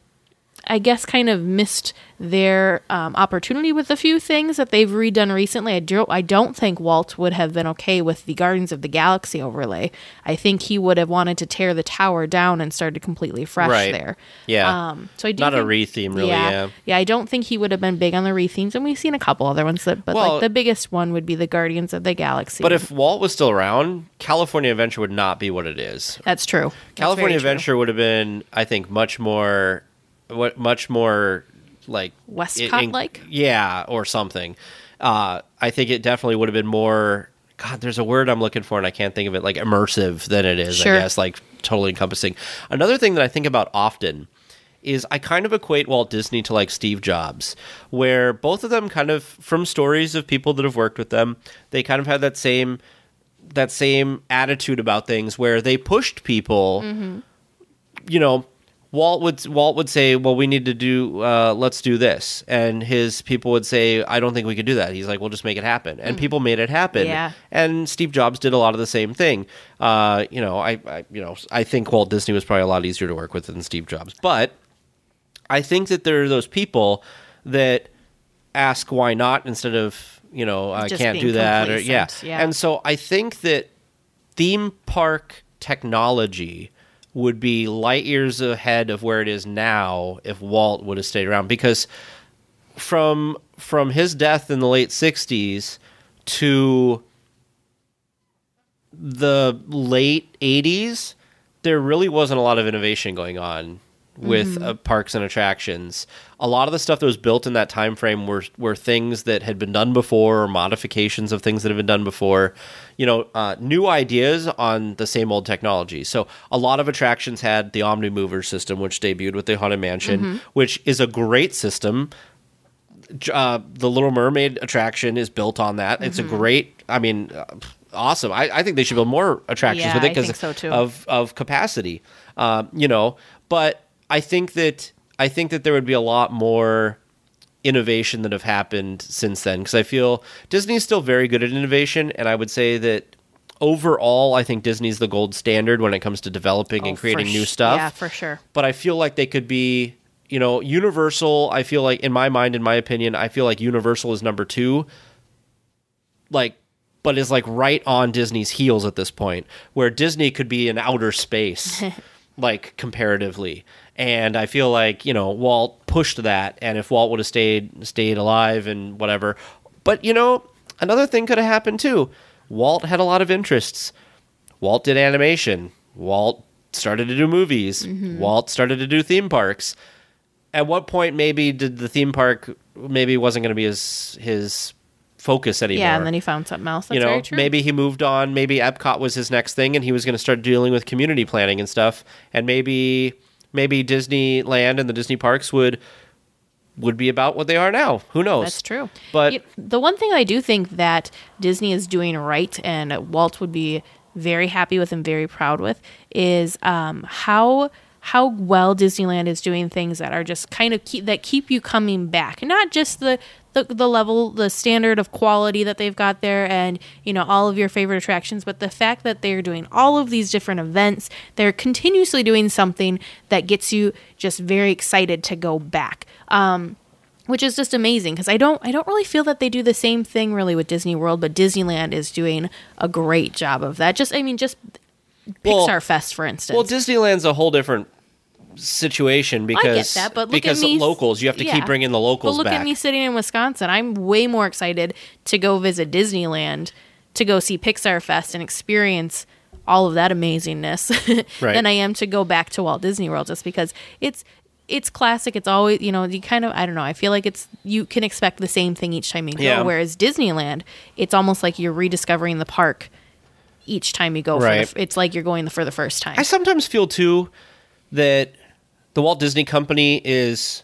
I guess, kind of missed their um, opportunity with a few things that they've redone recently. I, do, I don't think Walt would have been okay with the Guardians of the Galaxy overlay. I think he would have wanted to tear the tower down and started completely fresh Right. there. Yeah. Um, so I do Not a think- re-theme, really, yeah. yeah. I don't think he would have been big on the re-themes, and we've seen a couple other ones that, but Well- like the biggest one would be the Guardians of the Galaxy. But if Walt was still around, California Adventure would not be what it is. that's true, That's California very true. Adventure would have been, I think, much more, what much more like Westcott-like? in- yeah, or something. Uh, I think it definitely would have been more. God, there's a word I'm looking for and I can't think of it. Like immersive than it is. Sure. I guess like totally encompassing. Another thing that I think about often is I kind of equate Walt Disney to like Steve Jobs, where both of them kind of, from stories of people that have worked with them, they kind of had that same that same attitude about things where they pushed people. Mm-hmm. You know, Walt would Walt would say, "Well, we need to do, uh, let's do this," and his people would say, "I don't think we could do that." He's like, "Well, just make it happen," and mm. people made it happen. Yeah. And Steve Jobs did a lot of the same thing. Uh, you know, I, I, you know, I think Walt Disney was probably a lot easier to work with than Steve Jobs, but I think that there are those people that ask why not instead of, you know, I Just can't being do that, or yeah. complacent, yeah. And so I think that theme park technology would be light years ahead of where it is now if Walt would have stayed around, because from from his death in the late sixties to the late eighties, there really wasn't a lot of innovation going on with mm-hmm. uh, parks and attractions. A lot of the stuff that was built in that time frame were were things that had been done before, or modifications of things that have been done before. You know, uh, new ideas on the same old technology. So a lot of attractions had the Omnimover system, which debuted with the Haunted Mansion, mm-hmm. which is a great system. Uh, the Little Mermaid attraction is built on that. Mm-hmm. It's a great, I mean, uh, awesome. I, I think they should build more attractions yeah, with it because so of, of capacity. Uh, you know, but I think that I think that there would be a lot more innovation that have happened since then, because I feel Disney's still very good at innovation, and I would say that overall I think Disney's the gold standard when it comes to developing oh, and creating sh- new stuff. Yeah, for sure. But I feel like they could be, you know, Universal, I feel like, in my mind, in my opinion, I feel like Universal is number two, like, but is like right on Disney's heels at this point, where Disney could be in outer space, like, comparatively. And I feel like, you know, Walt pushed that, and if Walt would have stayed stayed alive and whatever. But, you know, another thing could have happened too. Walt had a lot of interests. Walt did animation. Walt started to do movies. Mm-hmm. Walt started to do theme parks. At what point maybe did the theme park maybe wasn't going to be his his focus anymore? Yeah, and then he found something else. That's you know, very true. Maybe he moved on. Maybe Epcot was his next thing, and he was going to start dealing with community planning and stuff. And maybe maybe Disneyland and the Disney parks would would be about what they are now. Who knows? That's true. But you, the one thing I do think that Disney is doing right, and Walt would be very happy with and very proud with, is um, how how well Disneyland is doing things that are just kind of keep, that keep you coming back. Not just the, the the level, the standard of quality that they've got there, and you know all of your favorite attractions, but the fact that they're doing all of these different events, they're continuously doing something that gets you just very excited to go back. Um, which is just amazing, because I don't I don't really feel that they do the same thing really with Disney World, but Disneyland is doing a great job of that. Just I mean, just Pixar well, Fest, for instance. Well, Disneyland's a whole different situation because I get that, but look because at me, locals, you have to yeah. keep bringing the locals but look back. at me sitting in Wisconsin. I'm way more excited to go visit Disneyland, to go see Pixar Fest and experience all of that amazingness right. than I am to go back to Walt Disney World, just because it's it's classic. It's always, you know, you kind of, I don't know, I feel like it's, you can expect the same thing each time you go, yeah. whereas Disneyland, it's almost like you're rediscovering the park each time you go. Right. For the, it's like you're going for the first time. I sometimes feel too that the Walt Disney Company is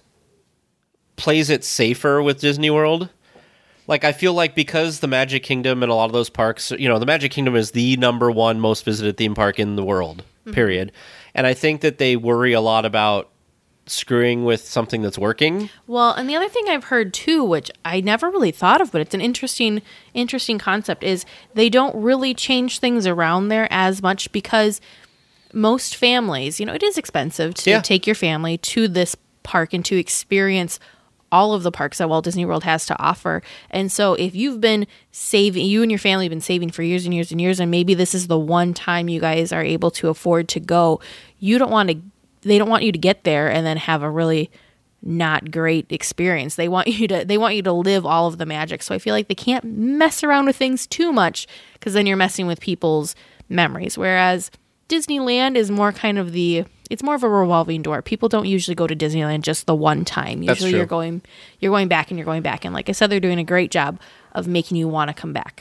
plays it safer with Disney World. Like, I feel like because the Magic Kingdom and a lot of those parks, you know, the Magic Kingdom is the number one most visited theme park in the world, mm-hmm. period. And I think that they worry a lot about screwing with something that's working. Well, and the other thing I've heard too, which I never really thought of, but it's an interesting interesting concept, is they don't really change things around there as much, because most families, you know, it is expensive to yeah. take your family to this park and to experience all of the parks that Walt Disney World has to offer. And so if you've been saving, you and your family have been saving for years and years and years, and maybe this is the one time you guys are able to afford to go, you don't want to they don't want you to get there and then have a really not great experience. They want you to they want you to live all of the magic. So I feel like they can't mess around with things too much, because then you're messing with people's memories. Whereas Disneyland is more kind of the it's more of a revolving door. People don't usually go to Disneyland just the one time. That's Usually true. you're going you're going back and you're going back. And like I said, they're doing a great job of making you want to come back.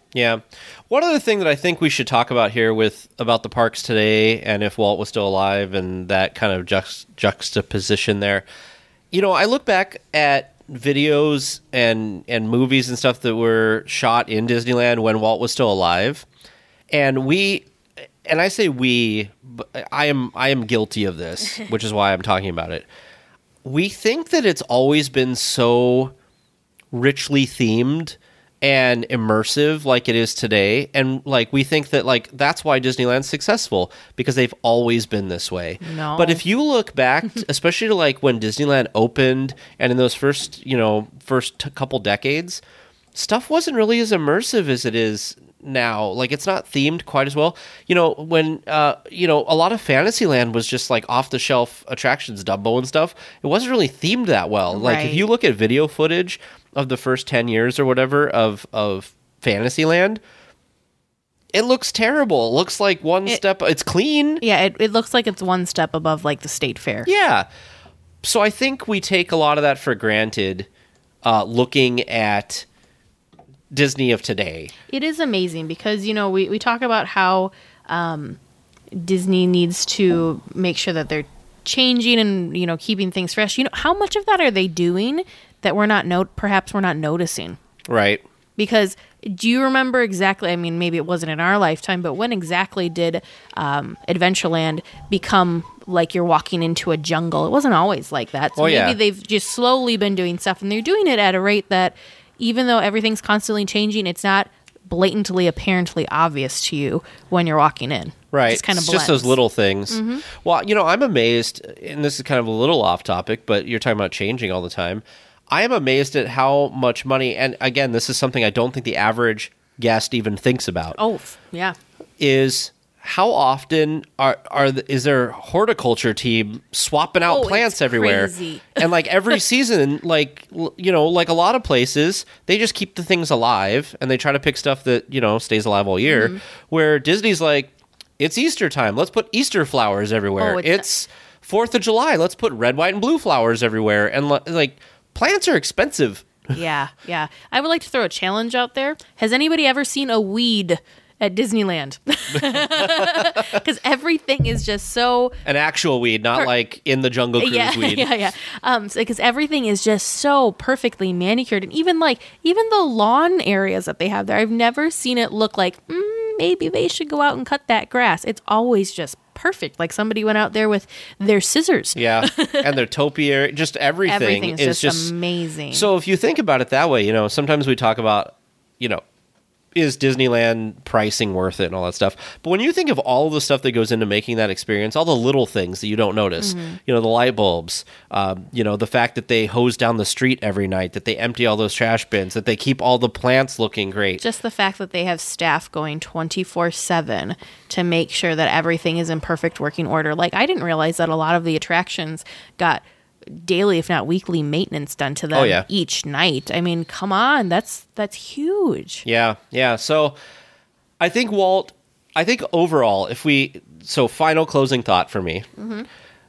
Yeah. One other thing that I think we should talk about here with about the parks today, and if Walt was still alive, and that kind of juxt- juxtaposition there. You know, I look back at videos and and movies and stuff that were shot in Disneyland when Walt was still alive, and we, and I say we, but I am I am guilty of this, which is why I'm talking about it. We think that it's always been so richly themed and immersive like it is today, and like we think that like that's why Disneyland's successful, because they've always been this way. No. But if you look back, especially to like when Disneyland opened and in those first, you know, first t- couple decades, stuff wasn't really as immersive as it is now. Like it's not themed quite as well. You know, when uh you know, a lot of Fantasyland was just like off the shelf attractions, Dumbo and stuff. It wasn't really themed that well. Like if Right. you look at video footage of the first ten years or whatever of of Fantasyland, it looks terrible. It looks like one It- step. It's clean. Yeah, it, it looks like it's one step above like the state fair. Yeah. So I think we take a lot of that for granted uh, looking at Disney of today. It is amazing because, you know, we, we talk about how um, Disney needs to make sure that they're changing and, you know, keeping things fresh. You know, how much of that are they doing that we're not note perhaps we're not noticing? Right. Because do you remember exactly, I mean, maybe it wasn't in our lifetime, but when exactly did um, Adventureland become like you're walking into a jungle? It wasn't always like that. So Oh, maybe yeah. they've just slowly been doing stuff, and they're doing it at a rate that even though everything's constantly changing, it's not blatantly, apparently obvious to you when you're walking in. Right. It just kind of it's just those blends. little things. Well, you know, I'm amazed, and this is kind of a little off topic, but you're talking about changing all the time. I am amazed at how much money, and again, this is something I don't think the average guest even thinks about, Oh, f- yeah. is how often are are the, is their horticulture team swapping out Oh, it's plants everywhere? crazy. And like every season, like l- you know, like a lot of places, they just keep the things alive and they try to pick stuff that, you know, stays alive all year. Mm-hmm. Where Disney's like, it's Easter time, let's put Easter flowers everywhere. Oh, it's- it's Fourth of July, let's put red, white, and blue flowers everywhere. And li- like plants are expensive. Yeah, yeah. I would like to throw a challenge out there. Has anybody ever seen a weed at Disneyland? Because everything is just so An actual weed, not Per- like in the Jungle Cruise yeah, weed. yeah, yeah. Um, because everything is just so perfectly manicured, and even like even the lawn areas that they have there, I've never seen it look like mm, maybe they should go out and cut that grass. It's always just perfect, like somebody went out there with their scissors. Yeah, and their topiary, just everything, Everything's is just, just amazing. So if you think about it that way, you know, sometimes we talk about, you know, is Disneyland pricing worth it and all that stuff. But when you think of all the stuff that goes into making that experience, all the little things that you don't notice, Mm-hmm. you know, the light bulbs, um, you know, the fact that they hose down the street every night, that they empty all those trash bins, that they keep all the plants looking great. just the fact that they have staff going twenty-four seven to make sure that everything is in perfect working order. Like, I didn't realize that a lot of the attractions got daily, if not weekly, maintenance done to them Oh, yeah. each night. I mean, come on, that's that's huge. Yeah, yeah. So I think Walt, I think overall, if we, so final closing thought for me, Mm-hmm.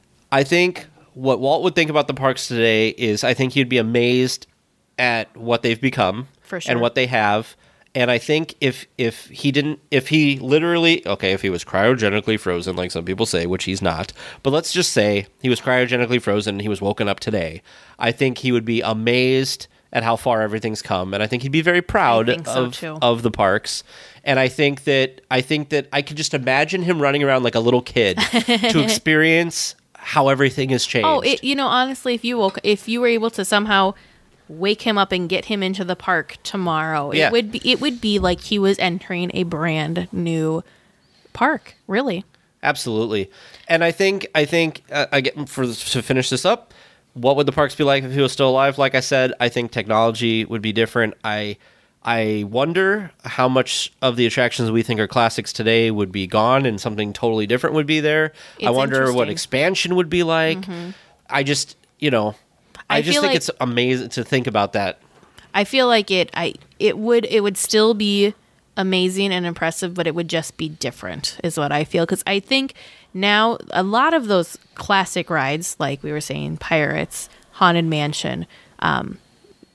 I think what Walt would think about the parks today is I think he'd be amazed at what they've become For sure. and what they have. And I think if if he didn't, if he literally, okay, if he was cryogenically frozen, like some people say, which he's not, but let's just say he was cryogenically frozen and he was woken up today, I think he would be amazed at how far everything's come, and I think he'd be very proud think so, of too. of the parks. And I think that I think that I could just imagine him running around like a little kid to experience how everything has changed. Oh, it, you know, honestly, if you woke, if you were able to somehow wake him up and get him into the park tomorrow, Yeah. it would be it would be like he was entering a brand new park. Really. Absolutely. And I think I think uh, I get for to finish this up, what would the parks be like if he was still alive? Like I said, I think technology would be different. I I wonder how much of the attractions we think are classics today would be gone and something totally different would be there. I It's wonder what interesting. Mm-hmm. expansion would be like. I just, you know, I, I just feel think like- it's amazing to think about that. I feel like it I it would it would still be amazing and impressive, but it would just be different is what I feel, cuz I think now a lot of those classic rides, like we were saying, Pirates, Haunted Mansion, um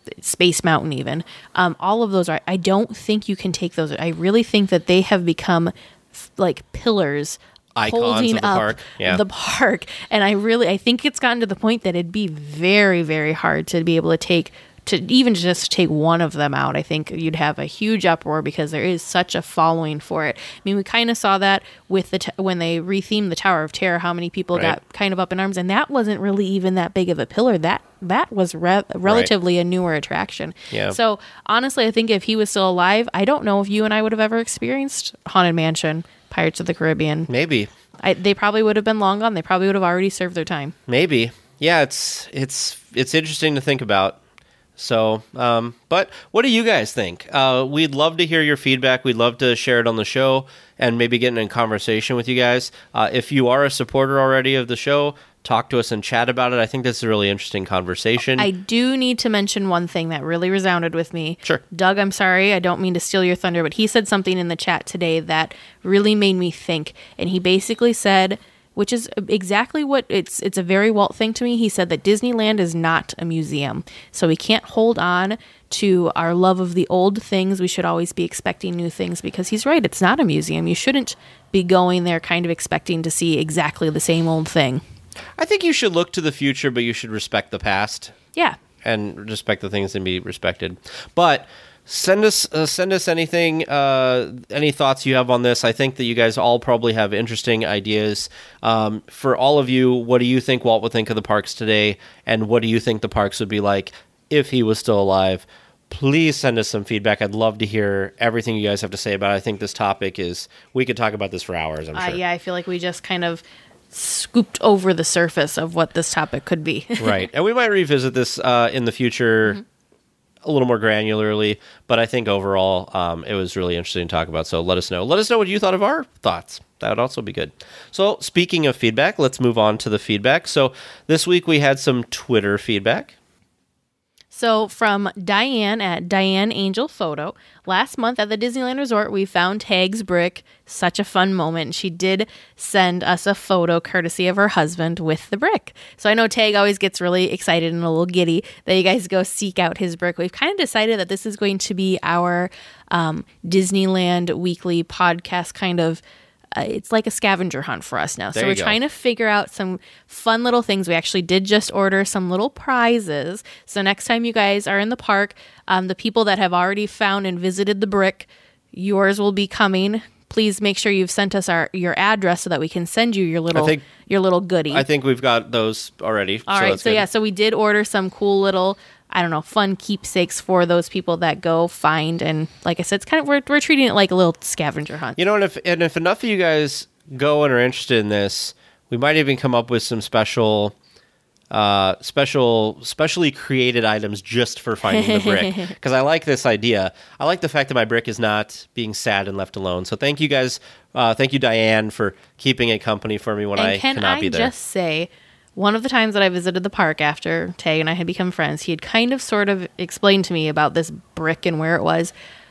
Space Mountain even. Um, all of those are, I don't think you can take those. I really think that they have become f- like pillars Icons holding of the up park. Yeah. the park. And I really, I think it's gotten to the point that it'd be very, very hard to be able to take, to even just take one of them out. I think you'd have a huge uproar because there is such a following for it. I mean, we kind of saw that with the, t- when they rethemed the Tower of Terror, how many people Right. got kind of up in arms, and that wasn't really even that big of a pillar. That, that was re- relatively a newer attraction. Yeah. So honestly, I think if he was still alive, I don't know if you and I would have ever experienced Haunted Mansion, Pirates of the Caribbean. Maybe. I, they probably would have been long gone. They probably would have already served their time. Maybe. Yeah, it's it's it's interesting to think about. So, um, but what do you guys think? Uh, we'd love to hear your feedback. We'd love to share it on the show and maybe get in a conversation with you guys. Uh, if you are a supporter already of the show, talk to us and chat about it. I think this is a really interesting conversation. I do need to mention one thing that really resounded with me. Sure. Doug, I'm sorry. I don't mean to steal your thunder, but he said something in the chat today that really made me think. And he basically said, which is exactly what it's it's a very Walt thing to me. He said that Disneyland is not a museum. So we can't hold on to our love of the old things. We should always be expecting new things, because he's right. It's not a museum. You shouldn't be going there kind of expecting to see exactly the same old thing. I think you should look to the future, but you should respect the past Yeah. and respect the things that be respected. But send us uh, send us anything, uh, any thoughts you have on this. I think that you guys all probably have interesting ideas. Um, for all of you, what do you think Walt would think of the parks today, and what do you think the parks would be like if he was still alive? Please send us some feedback. I'd love to hear everything you guys have to say about it. I think this topic is, we could talk about this for hours, I'm Uh, sure. yeah, I feel like we just kind of scooped over the surface of what this topic could be. Right. And we might revisit this uh, in the future Mm-hmm. a little more granularly, but I think overall um, it was really interesting to talk about. So let us know. Let us know what you thought of our thoughts. That would also be good. So speaking of feedback, let's move on to the feedback. So this week we had some Twitter feedback. So from Diane at Diane Angel Photo, last month at the Disneyland Resort, we found Tag's brick. Such a fun moment. She did send us a photo courtesy of her husband with the brick. So I know Tag always gets really excited and a little giddy that you guys go seek out his brick. We've kind of decided that this is going to be our um, Disneyland weekly podcast kind of. Uh, it's like a scavenger hunt for us now. There So you we're go. trying to figure out some fun little things. We actually did just order some little prizes. So next time you guys are in the park, um, the people that have already found and visited the brick, yours will be coming. Please make sure you've sent us our your address so that we can send you your little think- your little goodie. I think we've got those already. All so right. that's So good. yeah, so we did order some cool little, I don't know, fun keepsakes for those people that go find. And like I said, it's kind of we're we're treating it like a little scavenger hunt. You know, and if and if enough of you guys go and are interested in this, we might even come up with some special, uh, special, specially created items just for finding the brick. Because I like this idea. I like the fact that my brick is not being sad and left alone. So thank you guys. Uh, thank you, Diane, for keeping it company for me when And I can cannot I be there. just say, one of the times that I visited the park after Tay and I had become friends, he had kind of sort of explained to me about this brick and where it was.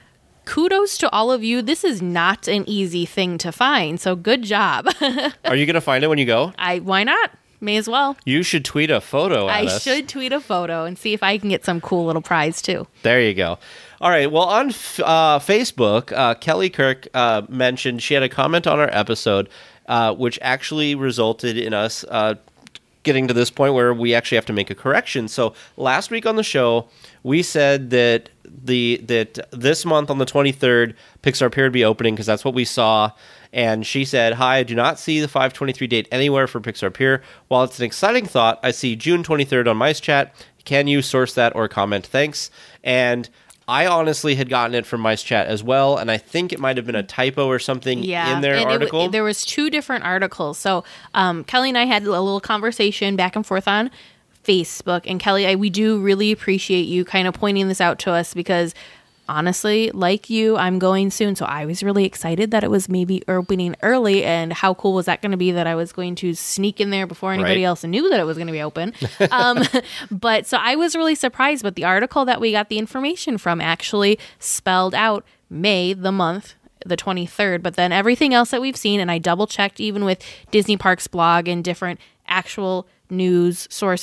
Kudos to all of you. This is not an easy thing to find, so good job. Are you going to find it when you go? I why not? May as well. You should tweet a photo at I us. should tweet a photo and see if I can get some cool little prize too. There you go. All right. Well, on f- uh, Facebook, uh, Kelly Kirk uh, mentioned she had a comment on our episode, uh, which actually resulted in us uh, getting to this point where we actually have to make a correction. So last week on the show, we said that the that this month on the twenty-third, Pixar Pier would be opening because that's what we saw. And she said, "Hi, I do not see the five twenty-three date anywhere for Pixar Pier. While it's an exciting thought, I see June twenty-third on Mice Chat. Can you source that or comment? Thanks." And I honestly had gotten it from Mice Chat as well, and I think it might have been a typo or something Yeah, in their and it w- article. there was two different articles. So um, Kelly and I had a little conversation back and forth on Facebook. And Kelly, I, we do really appreciate you kind of pointing this out to us because honestly, like you, I'm going soon. So I was really excited that it was maybe opening early. And how cool was that going to be that I was going to sneak in there before anybody Right. else knew that it was going to be open. um, but so I was really surprised. But the article that we got the information from actually spelled out May, the month, the twenty-third. But then everything else that we've seen, and I double checked even with Disney Parks blog and different actual news sources,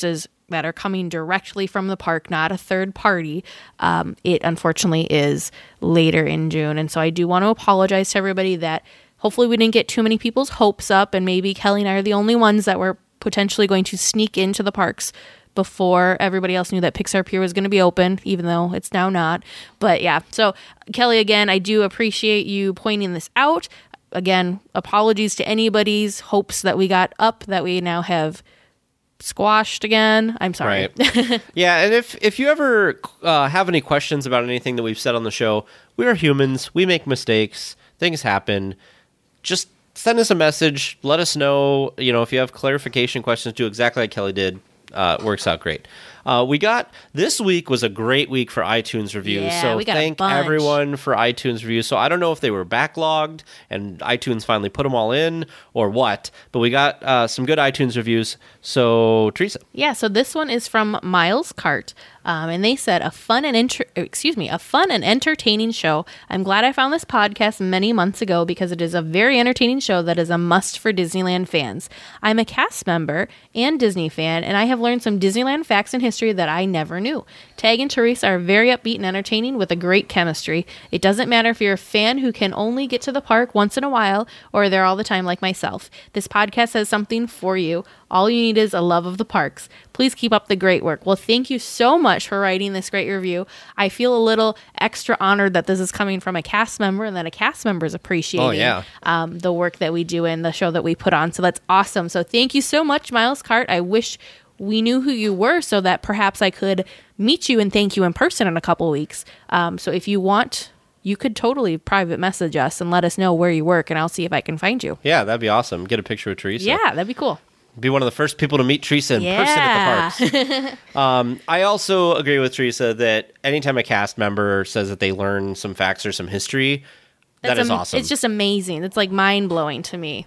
that are coming directly from the park, not a third party, um, it unfortunately is later in June. And so I do want to apologize to everybody that hopefully we didn't get too many people's hopes up, and maybe Kelly and I are the only ones that were potentially going to sneak into the parks before everybody else knew that Pixar Pier was going to be open, even though it's now not. But yeah, so Kelly, again, I do appreciate you pointing this out. Again, apologies to anybody's hopes that we got up that we now have squashed again. I'm sorry. Right. Yeah, and if if you ever uh, have any questions about anything that we've said on the show, we are humans. We make mistakes. Things happen. Just send us a message. Let us know. You know, if you have clarification questions, do exactly like Kelly did. Uh, works out great. Uh, we got this week was a great week for iTunes reviews. Yeah, so we got a thank bunch. everyone for iTunes reviews. So I don't know if they were backlogged and iTunes finally put them all in or what, but we got uh, some good iTunes reviews. So Teresa. Yeah, so this one is from Miles Cart, um, and they said a fun and inter- excuse me, a fun and entertaining show. I'm glad I found this podcast many months ago because it is a very entertaining show that is a must for Disneyland fans. I'm a cast member and Disney fan, and I have learned some Disneyland facts and history that I never knew. Tag and Teresa are very upbeat and entertaining with a great chemistry. It doesn't matter if you're a fan who can only get to the park once in a while or there all the time like myself. This podcast has something for you. All you need is a love of the parks. Please keep up the great work. Well, thank you so much for writing this great review. I feel a little extra honored that this is coming from a cast member and that a cast member is appreciating Oh, yeah. um, the work that we do and the show that we put on. So that's awesome. So thank you so much, Miles Cart. I wish we knew who you were so that perhaps I could meet you and thank you in person in a couple weeks. Um, so if you want, you could totally private message us and let us know where you work, and I'll see if I can find you. Yeah, that'd be awesome. Get a picture of Teresa. Yeah, that'd be cool. Be one of the first people to meet Teresa in Yeah. person at the parks. um, I also agree with Teresa that anytime a cast member says that they learn some facts or some history, That's that is am- awesome. It's just amazing. It's like mind-blowing to me.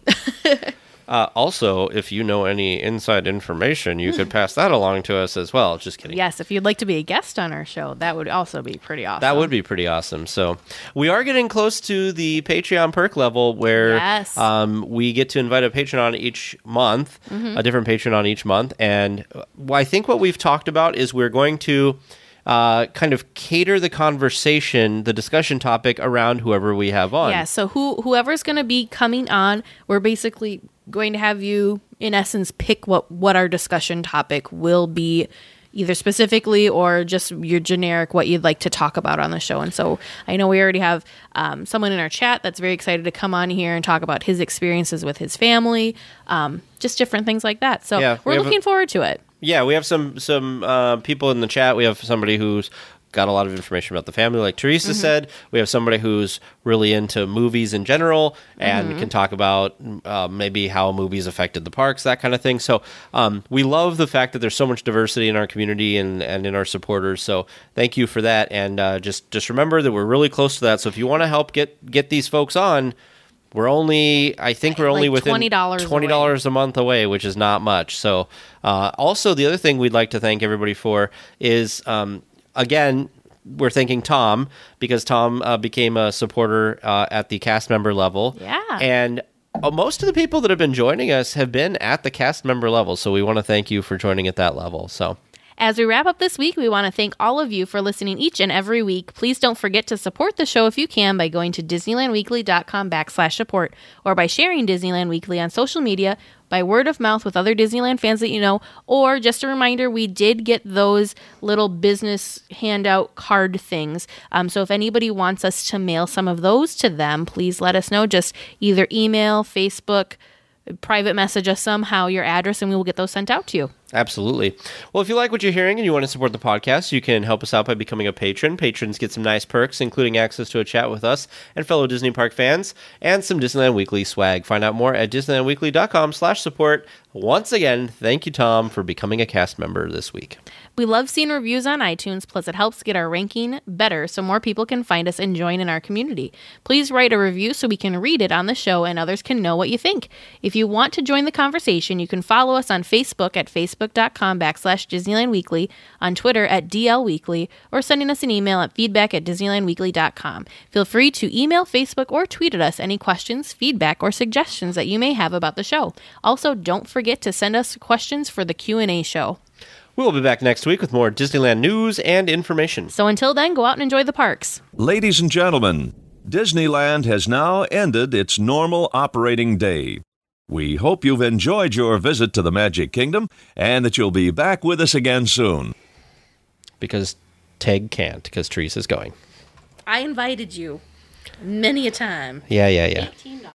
Uh, also, if you know any inside information, you could pass that along to us as well. Just kidding. Yes, if you'd like to be a guest on our show, that would also be pretty awesome. That would be pretty awesome. So we are getting close to the Patreon perk level where Yes. um, we get to invite a patron on each month, Mm-hmm. a different patron on each month. And I think what we've talked about is we're going to uh, kind of cater the conversation, the discussion topic around whoever we have on. Yeah, so who whoever's going to be coming on, we're basically going to have you, in essence, pick what, what our discussion topic will be, either specifically or just your generic, what you'd like to talk about on the show. And so I know we already have um, someone in our chat that's very excited to come on here and talk about his experiences with his family, um, just different things like that. So Yeah, we we're have a- looking forward to it. Yeah, we have some some uh, people in the chat. We have somebody who's got a lot of information about the family, like Teresa Mm-hmm. said. We have somebody who's really into movies in general and Mm-hmm. can talk about uh, maybe how movies affected the parks, that kind of thing. So um, we love the fact that there's so much diversity in our community and, and in our supporters. So thank you for that. And uh, just just remember that we're really close to that. So if you want to help get get these folks on, we're only, I think we're only Like within twenty dollars twenty dollars a month away, which is not much. So, uh, also the other thing we'd like to thank everybody for is, um, again, we're thanking Tom because Tom uh, became a supporter uh, at the cast member level. Yeah. And uh, most of the people that have been joining us have been at the cast member level. So we want to thank you for joining at that level. So. As we wrap up this week, we want to thank all of you for listening each and every week. Please don't forget to support the show if you can by going to disneylandweekly.com backslash support or by sharing Disneyland Weekly on social media, by word of mouth with other Disneyland fans that you know, or just a reminder, we did get those little business handout card things. Um, so if anybody wants us to mail some of those to them, please let us know. Just either email, Facebook, private message us somehow your address, and we will get those sent out to you. Absolutely. Well, if you like what you're hearing and you want to support the podcast, you can help us out by becoming a patron. Patrons get some nice perks, including access to a chat with us and fellow Disney Park fans, and some Disneyland Weekly swag. Find out more at disneylandweekly.com slash support. Once again, thank you, Tom, for becoming a cast member this week. We love seeing reviews on iTunes, plus it helps get our ranking better so more people can find us and join in our community. Please write a review so we can read it on the show and others can know what you think. If you want to join the conversation, you can follow us on Facebook at facebook.com backslash Disneyland Weekly, on Twitter at D L Weekly, or sending us an email at feedback at disneylandweekly dot com. Feel free to email, Facebook, or tweet at us any questions, feedback, or suggestions that you may have about the show. Also, don't forget to send us questions for the Q and A show. We'll be back next week with more Disneyland news and information. So until then, go out and enjoy the parks. Ladies and gentlemen, Disneyland has now ended its normal operating day. We hope you've enjoyed your visit to the Magic Kingdom and that you'll be back with us again soon. Because Teg can't, because Teresa's going. I invited you many a time. Yeah, yeah, yeah.